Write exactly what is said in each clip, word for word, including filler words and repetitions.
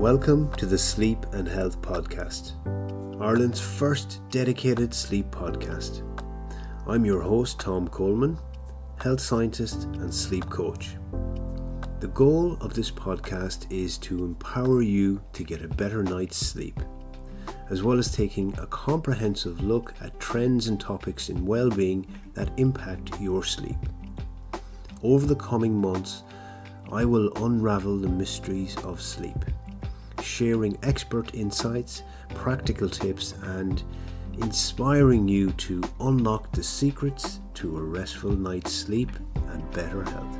Welcome to the Sleep and Health Podcast, Ireland's first dedicated sleep podcast. I'm your host, Tom Coleman, health scientist and sleep coach. The goal of this podcast is to empower you to get a better night's sleep, as well as taking a comprehensive look at trends and topics in well-being that impact your sleep. Over the coming months, I will unravel the mysteries of sleep, sharing expert insights, practical tips, and inspiring you to unlock the secrets to a restful night's sleep and better health.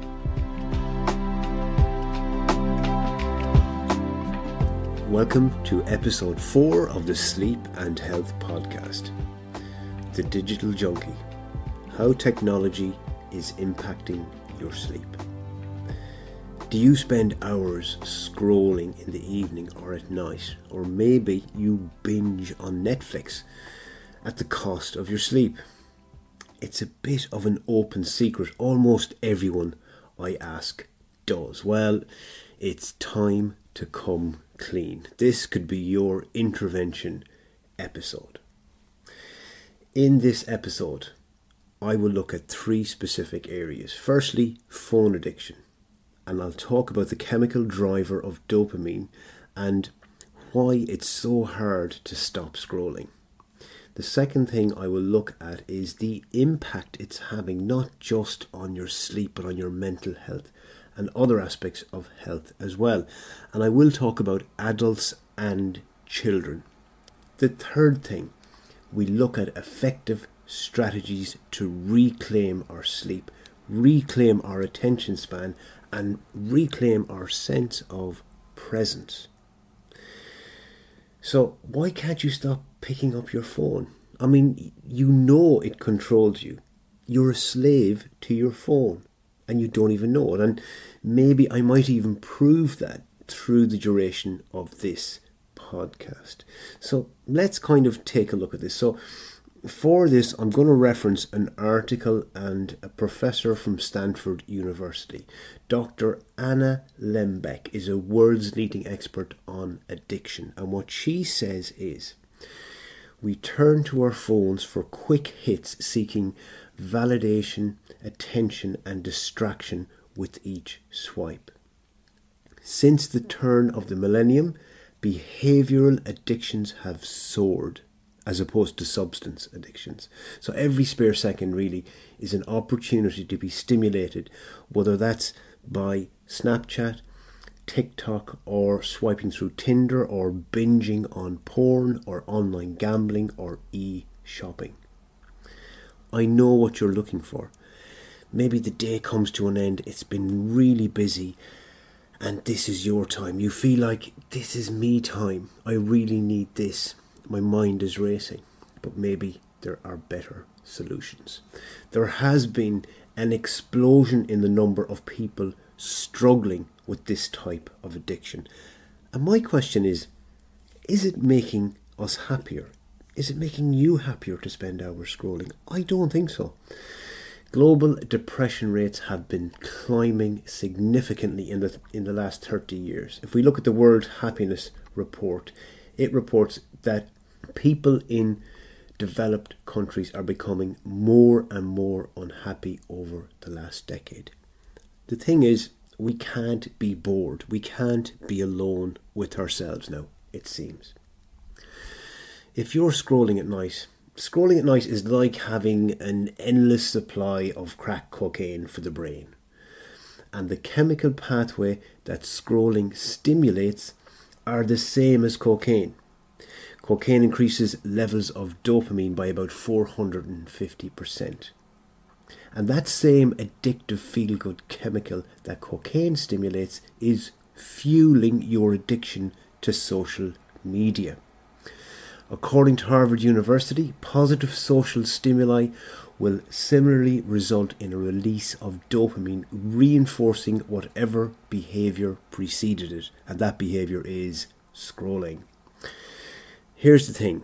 Welcome to episode four of the Sleep and Health Podcast, The Digital Junkie, How Technology is Impacting Your Sleep. Do you spend hours scrolling in the evening or at night? Or maybe you binge on Netflix at the cost of your sleep? It's a bit of an open secret. Almost everyone I ask does. Well, it's time to come clean. This could be your intervention episode. In this episode, I will look at three specific areas. Firstly, phone addiction. And I'll talk about the chemical driver of dopamine and why it's so hard to stop scrolling. The second thing I will look at is the impact it's having not just on your sleep but on your mental health and other aspects of health as well. And I will talk about adults and children. The third thing, we look at effective strategies to reclaim our sleep, reclaim our attention span, and reclaim our sense of presence. So why can't you stop picking up your phone? I mean, you know it controls you. You're a slave to your phone and you don't even know it. And maybe I might even prove that through the duration of this podcast. So let's kind of take a look at this. So for this, I'm going to reference an article and a professor from Stanford University. Doctor Anna Lembke is a world's leading expert on addiction. And what she says is, we turn to our phones for quick hits, seeking validation, attention, and distraction with each swipe. Since the turn of the millennium, behavioral addictions have soared, as opposed to substance addictions. So every spare second really is an opportunity to be stimulated, whether that's by Snapchat, TikTok, or swiping through Tinder, or binging on porn, or online gambling, or e-shopping. I know what you're looking for. Maybe the day comes to an end, it's been really busy, and this is your time. You feel like, this is me time. I really need this. My mind is racing, but maybe there are better solutions. There has been an explosion in the number of people struggling with this type of addiction. And my question is, is it making us happier? Is it making you happier to spend hours scrolling? I don't think so. Global depression rates have been climbing significantly in the in the last thirty years. If we look at the World Happiness Report, it reports that people in developed countries are becoming more and more unhappy over the last decade. The thing is, we can't be bored. We can't be alone with ourselves now, it seems. If you're scrolling at night, scrolling at night is like having an endless supply of crack cocaine for the brain. And the chemical pathway that scrolling stimulates are the same as cocaine. Cocaine increases levels of dopamine by about four hundred fifty percent. And that same addictive feel-good chemical that cocaine stimulates is fueling your addiction to social media. According to Harvard University, positive social stimuli will similarly result in a release of dopamine, reinforcing whatever behaviour preceded it. And that behaviour is scrolling. Here's the thing.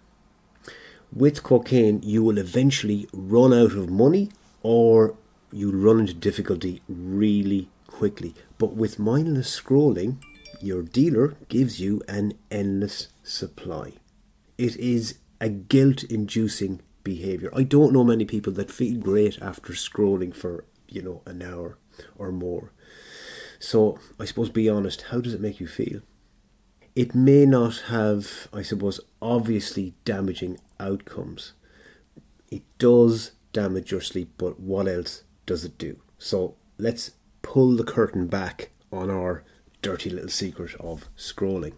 With cocaine, you will eventually run out of money or you'll run into difficulty really quickly. But with mindless scrolling, Your dealer gives you an endless supply. It is a guilt-inducing behaviour. I don't know many people that feel great after scrolling for, you know, an hour or more. So, I suppose, be honest, how does it make you feel? It may not have, I suppose, obviously damaging outcomes. It does damage your sleep, but what else does it do? So, let's pull the curtain back on our dirty little secret of scrolling.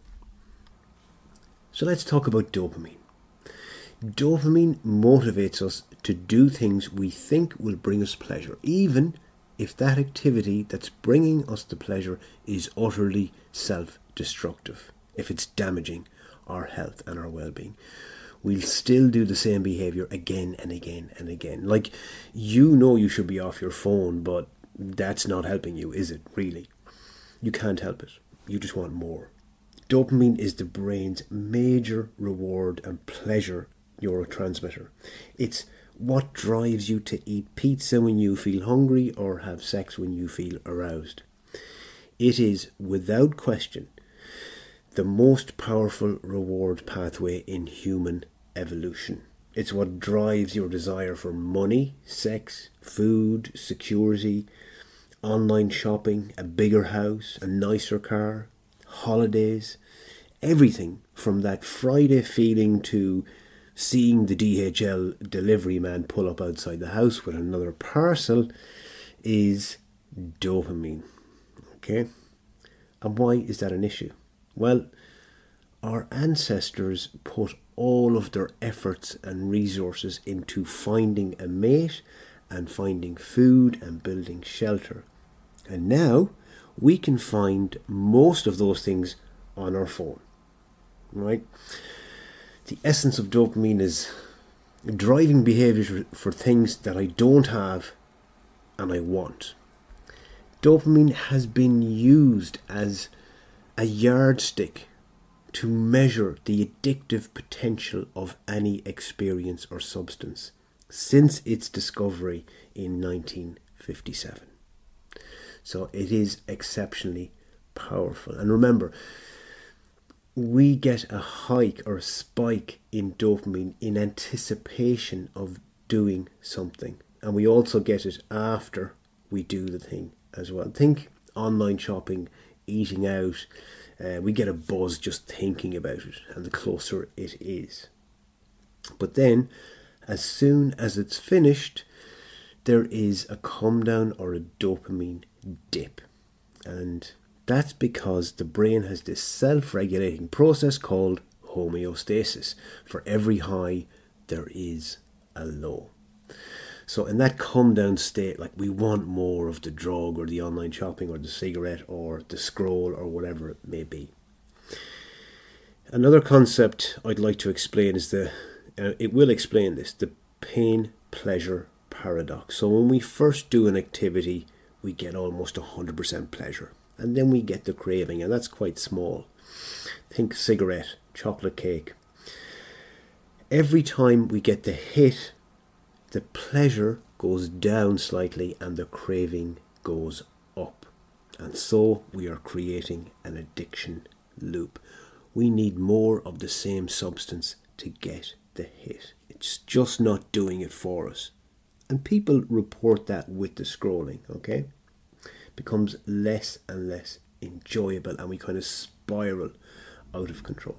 So let's talk about dopamine. Dopamine motivates us to do things we think will bring us pleasure, even if that activity that's bringing us the pleasure is utterly self-destructive, if it's damaging our health and our well-being. We'll still do the same behaviour again and again and again. Like, you know you should be off your phone, but that's not helping you, is it, really? You can't help it. You just want more. Dopamine is the brain's major reward and pleasure neurotransmitter. It's what drives you to eat pizza when you feel hungry or have sex when you feel aroused. It is, without question, the most powerful reward pathway in human evolution. It's what drives your desire for money, sex, food, security, online shopping, a bigger house, a nicer car, holidays, everything from that Friday feeling to seeing the D H L delivery man pull up outside the house with another parcel is dopamine. Okay? And why is that an issue? Well, our ancestors put all of their efforts and resources into finding a mate and finding food and building shelter. And now we can find most of those things on our phone, right? The essence of dopamine is driving behaviours for things that I don't have and I want. Dopamine has been used as a yardstick to measure the addictive potential of any experience or substance since its discovery in nineteen fifty-seven. So it is exceptionally powerful. And remember, we get a hike or a spike in dopamine in anticipation of doing something. And we also get it after we do the thing as well. Think online shopping, eating out. Uh, we get a buzz just thinking about it, and the closer it is. But then, as soon as it's finished, there is a come down or a dopamine dip. And that's because the brain has this self-regulating process called homeostasis. For every high, there is a low. So in that come down state, like, we want more of the drug or the online shopping or the cigarette or the scroll or whatever it may be. Another concept I'd like to explain is the, uh, it will explain this, the pain-pleasure paradox. So when we first do an activity, we get almost one hundred percent pleasure. And then we get the craving, and that's quite small. Think cigarette, chocolate cake. Every time we get the hit, the pleasure goes down slightly and the craving goes up. And so we are creating an addiction loop. We need more of the same substance to get the hit. It's just not doing it for us. And people report that with the scrolling, okay? It becomes less and less enjoyable and we kind of spiral out of control.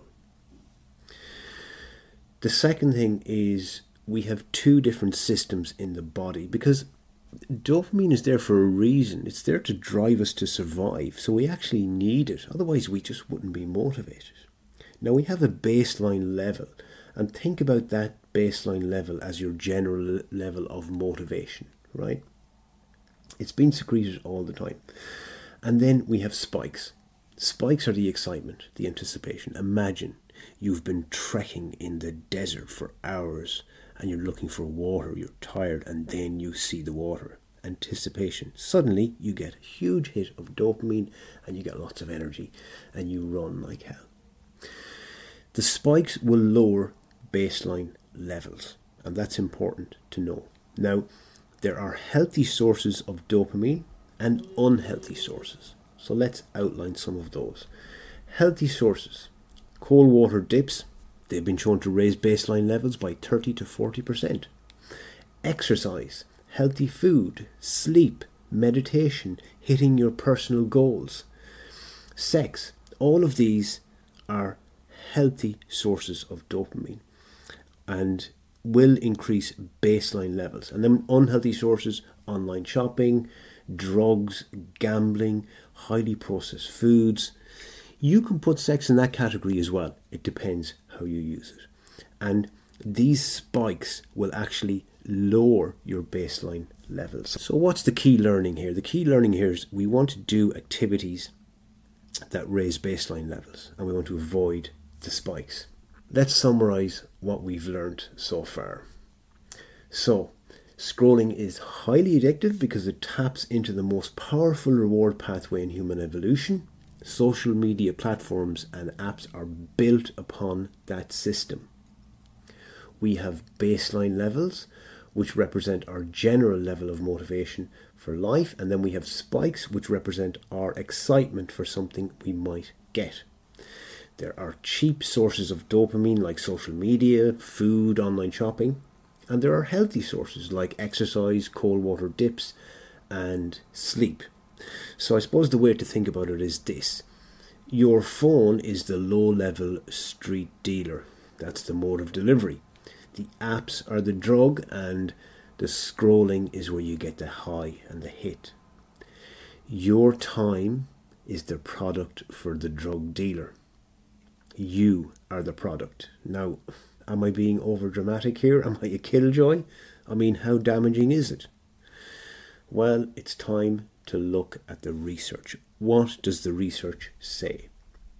The second thing is we have two different systems in the body, because dopamine is there for a reason. It's there to drive us to survive. So we actually need it. Otherwise, we just wouldn't be motivated. Now, we have a baseline level, and think about that baseline level as your general level of motivation, right? It's being secreted all the time. And then we have spikes. Spikes are the excitement, the anticipation. Imagine you've been trekking in the desert for hours and you're looking for water, you're tired, and then you see the water. Anticipation. Suddenly you get a huge hit of dopamine and you get lots of energy and you run like hell. The spikes will lower baseline levels, and that's important to know. Now, there are healthy sources of dopamine and unhealthy sources. So let's outline some of those. Healthy sources. Cold water dips, they've been shown to raise baseline levels by thirty to forty percent. Exercise, healthy food, sleep, meditation, hitting your personal goals. Sex, all of these are healthy sources of dopamine and will increase baseline levels. And then unhealthy sources, online shopping, drugs, gambling, highly processed foods. You can put sex in that category as well. It depends how you use it. And these spikes will actually lower your baseline levels. So what's the key learning here? The key learning here is we want to do activities that raise baseline levels and we want to avoid the spikes. Let's summarize what we've learned so far. So, scrolling is highly addictive because it taps into the most powerful reward pathway in human evolution. Social media platforms and apps are built upon that system. We have baseline levels, which represent our general level of motivation for life, and then we have spikes, which represent our excitement for something we might get. There are cheap sources of dopamine like social media, food, online shopping, and there are healthy sources like exercise, cold water dips, and sleep. So I suppose the way to think about it is this. Your phone is the low-level street dealer. That's the mode of delivery. The apps are the drug, and the scrolling is where you get the high and the hit. Your time is the product for the drug dealer. You are the product. Now, am I being over dramatic here? Am I a killjoy? I mean, how damaging is it? Well, it's time to look at the research. What does the research say?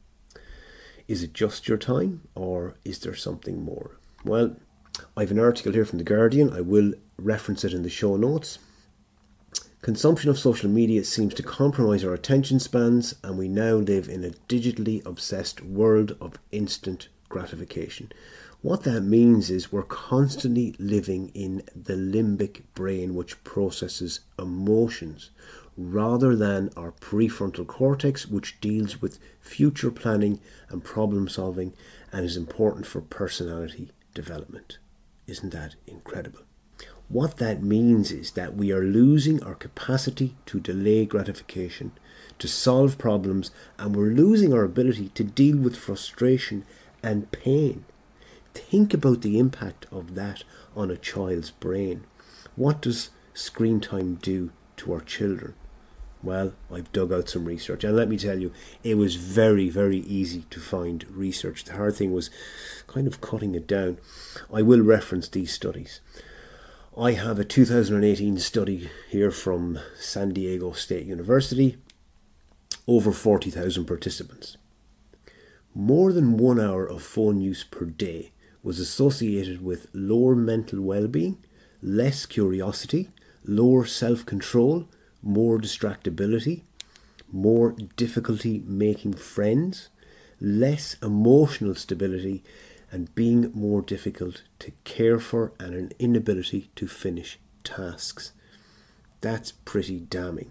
Is it just your time, or is there something more? Well, I have an article here from The Guardian. I will reference it in the show notes. Consumption of social media seems to compromise our attention spans, and we now live in a digitally obsessed world of instant gratification. What that means is we're constantly living in the limbic brain, which processes emotions, rather than our prefrontal cortex, which deals with future planning and problem solving and is important for personality development. Isn't that incredible? What that means is that we are losing our capacity to delay gratification, to solve problems, and we're losing our ability to deal with frustration and pain. Think about the impact of that on a child's brain. What does screen time do to our children? Well, I've dug out some research, and let me tell you, it was very, very easy to find research. The hard thing was kind of cutting it down. I will reference these studies. I have a two thousand eighteen study here from San Diego State University, over forty thousand participants. More than one hour of phone use per day was associated with lower mental well-being, less curiosity, lower self-control, more distractibility, more difficulty making friends, less emotional stability, and being more difficult to care for, and an inability to finish tasks. That's pretty damning.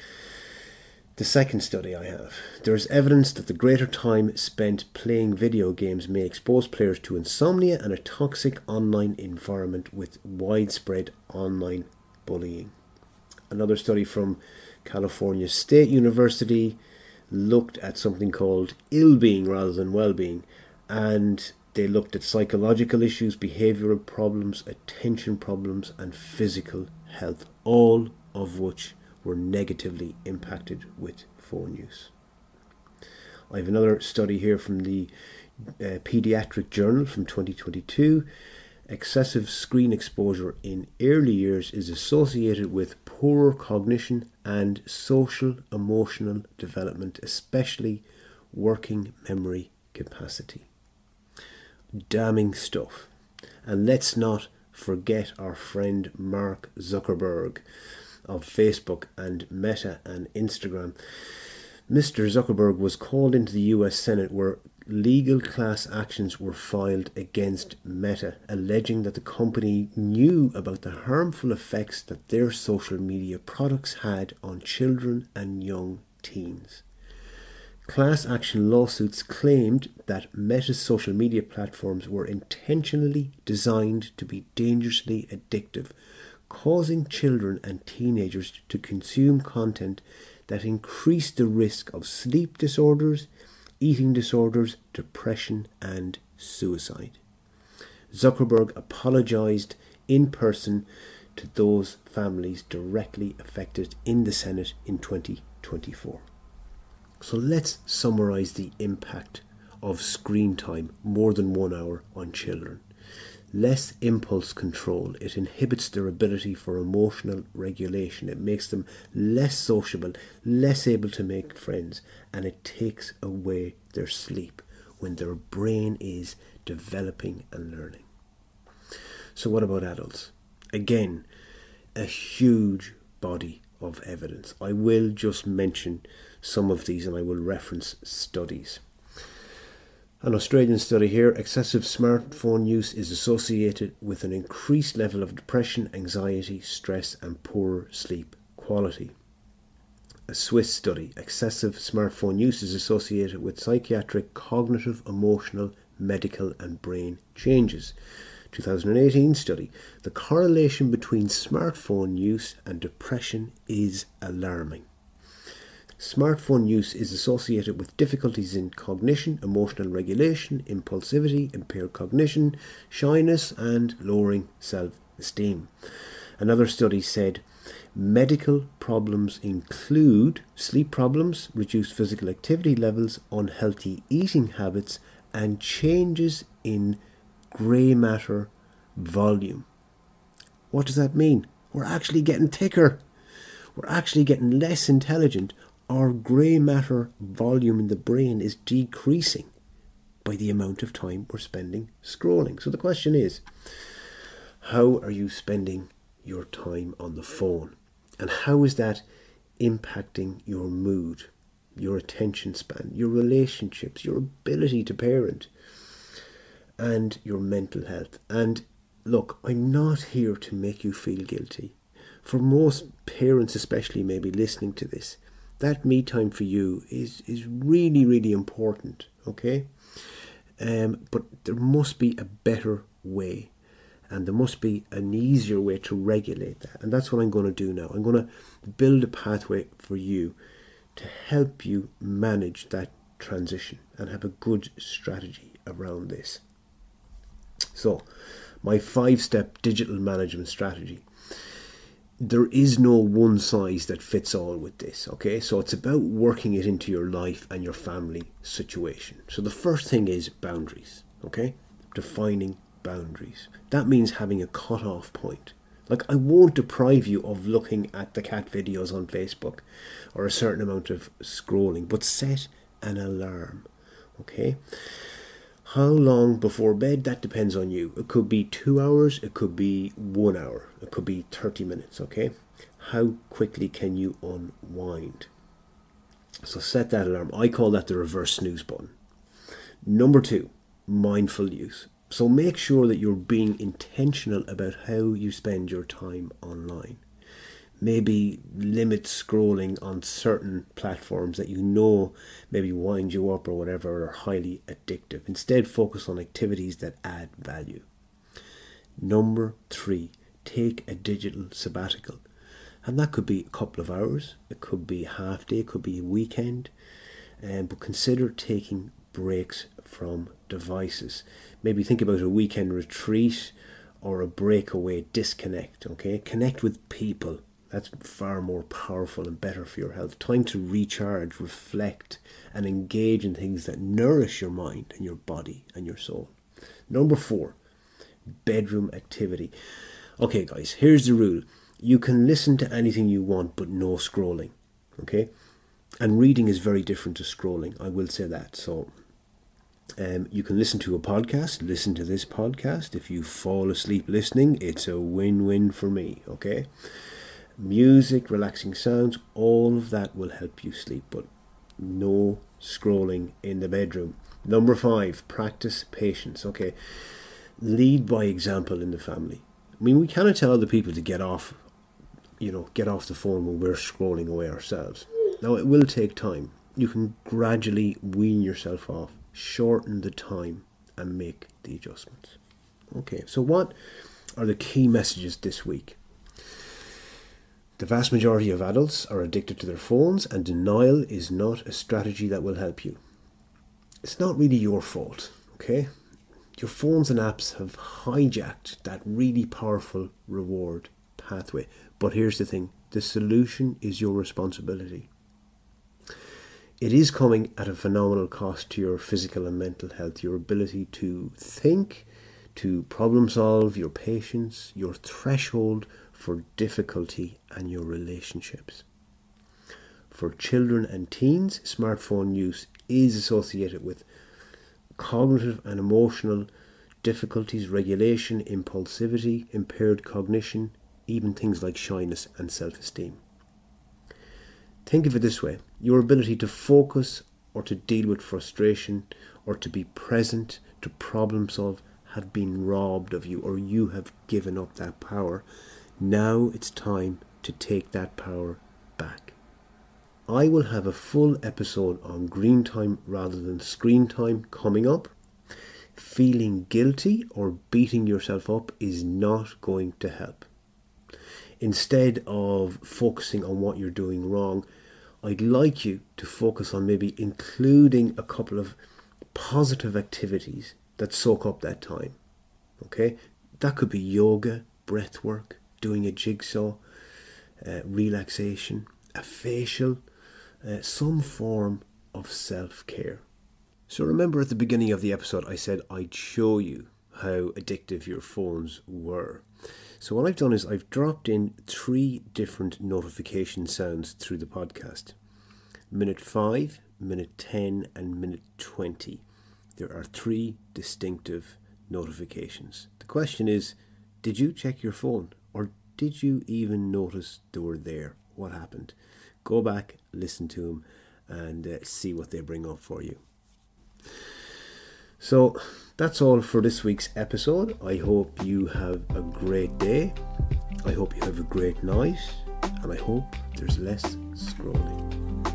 The second study I have. There is evidence that the greater time spent playing video games may expose players to insomnia and a toxic online environment with widespread online bullying. Another study from California State University looked at something called ill-being rather than well-being, and they looked at psychological issues, behavioural problems, attention problems, and physical health, all of which were negatively impacted with phone use. I have another study here from the uh, Pediatric Journal from twenty twenty-two. Excessive screen exposure in early years is associated with poorer cognition and social emotional development, especially working memory capacity. Damning stuff. And let's not forget our friend Mark Zuckerberg of Facebook and Meta and Instagram. Mister Zuckerberg was called into the U S Senate where legal class actions were filed against Meta, alleging that the company knew about the harmful effects that their social media products had on children and young teens. Class action lawsuits claimed that Meta's social media platforms were intentionally designed to be dangerously addictive, causing children and teenagers to consume content that increased the risk of sleep disorders, eating disorders, depression, and suicide. Zuckerberg apologized in person to those families directly affected in the Senate in twenty twenty-four. So let's summarize the impact of screen time more than one hour on children. Less impulse control. It inhibits their ability for emotional regulation. It makes them less sociable, less able to make friends, and it takes away their sleep when their brain is developing and learning. So what about adults? Again, a huge body of evidence. I will just mention some of these and I will reference studies. An Australian study here, excessive smartphone use is associated with an increased level of depression, anxiety, stress and poorer sleep quality. A Swiss study, excessive smartphone use is associated with psychiatric, cognitive, emotional, medical and brain changes. two thousand eighteen study, the correlation between smartphone use and depression is alarming. Smartphone use is associated with difficulties in cognition, emotional regulation, impulsivity, impaired cognition, shyness, and lowering self-esteem. Another study said medical problems include sleep problems, reduced physical activity levels, unhealthy eating habits, and changes in grey matter volume. What does that mean? We're actually getting thicker. We're actually getting less intelligent. Our grey matter volume in the brain is decreasing by the amount of time we're spending scrolling. So the question is, how are you spending your time on the phone? And how is that impacting your mood, your attention span, your relationships, your ability to parent, and your mental health? And look, I'm not here to make you feel guilty. For most parents especially maybe listening to this, that me time for you is, is really, really important, okay? Um, but there must be a better way, and there must be an easier way to regulate that. And that's what I'm going to do now. I'm going to build a pathway for you to help you manage that transition and have a good strategy around this. So, my five-step digital management strategy. There is no one size that fits all with this, okay? So it's about working it into your life and your family situation. So the first thing is boundaries, okay? Defining boundaries. That means having a cut-off point. Like, I won't deprive you of looking at the cat videos on Facebook or a certain amount of scrolling, but set an alarm, okay? How long before bed? That depends on you. It could be two hours, it could be one hour, it could be thirty minutes, okay? How quickly can you unwind? So set that alarm. I call that the reverse snooze button. Number two, mindful use. So make sure that you're being intentional about how you spend your time online. Maybe limit scrolling on certain platforms that you know maybe wind you up or whatever, or are highly addictive. Instead, focus on activities that add value. Number three, take a digital sabbatical. And that could be a couple of hours, it could be a half day, it could be a weekend. Um, but consider taking breaks from devices. Maybe think about a weekend retreat or a breakaway disconnect, okay? Connect with people. That's far more powerful and better for your health. Time to recharge, reflect, and engage in things that nourish your mind and your body and your soul. Number four, bedroom activity. Okay, guys, here's the rule. You can listen to anything you want, but no scrolling, okay? And reading is very different to scrolling, I will say that. So um, you can listen to a podcast, listen to this podcast. If you fall asleep listening, it's a win-win for me, okay? Music, relaxing sounds, all of that will help you sleep, but no scrolling in the bedroom. Number five, practice patience. Okay, lead by example in the family. I mean, we cannot tell other people to get off, you know, get off the phone when we're scrolling away ourselves. Now, it will take time, you can gradually wean yourself off, shorten the time, and make the adjustments. Okay, so what are the key messages this week? The vast majority of adults are addicted to their phones, and denial is not a strategy that will help you. It's not really your fault, okay? Your phones and apps have hijacked that really powerful reward pathway. But here's the thing, the solution is your responsibility. It is coming at a phenomenal cost to your physical and mental health, your ability to think, to problem solve, your patience, your threshold for difficulty, and your relationships. For children and teens, smartphone use is associated with cognitive and emotional difficulties, regulation, impulsivity, impaired cognition, even things like shyness and self-esteem. Think of it this way, your ability to focus or to deal with frustration or to be present, to problem solve, have been robbed of you, or you have given up that power. Now it's time to take that power back. I will have a full episode on green time rather than screen time coming up. Feeling guilty or beating yourself up is not going to help. Instead of focusing on what you're doing wrong, I'd like you to focus on maybe including a couple of positive activities that soak up that time. Okay? That could be yoga, breath work, doing a jigsaw, uh, relaxation, a facial, uh, some form of self-care. So remember at the beginning of the episode I said I'd show you how addictive your phones were. So what I've done is I've dropped in three different notification sounds through the podcast. Minute five, minute ten, and minute twenty. There are three distinctive notifications. The question is, did you check your phone? Or did you even notice they were there? What happened? Go back, listen to them, and uh, see what they bring up for you. So that's all for this week's episode. I hope you have a great day. I hope you have a great night. And I hope there's less scrolling.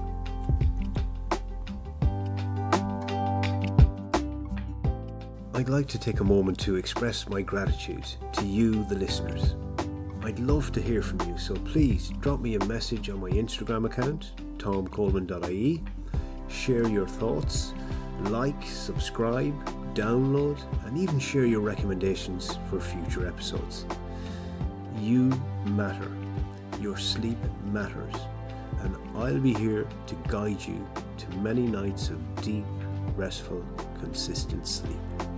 I'd like to take a moment to express my gratitude to you, the listeners. I'd love to hear from you, so please drop me a message on my Instagram account, tom coleman dot I E. Share your thoughts, like, subscribe, download, and even share your recommendations for future episodes. You matter. Your sleep matters. And I'll be here to guide you to many nights of deep, restful, consistent sleep.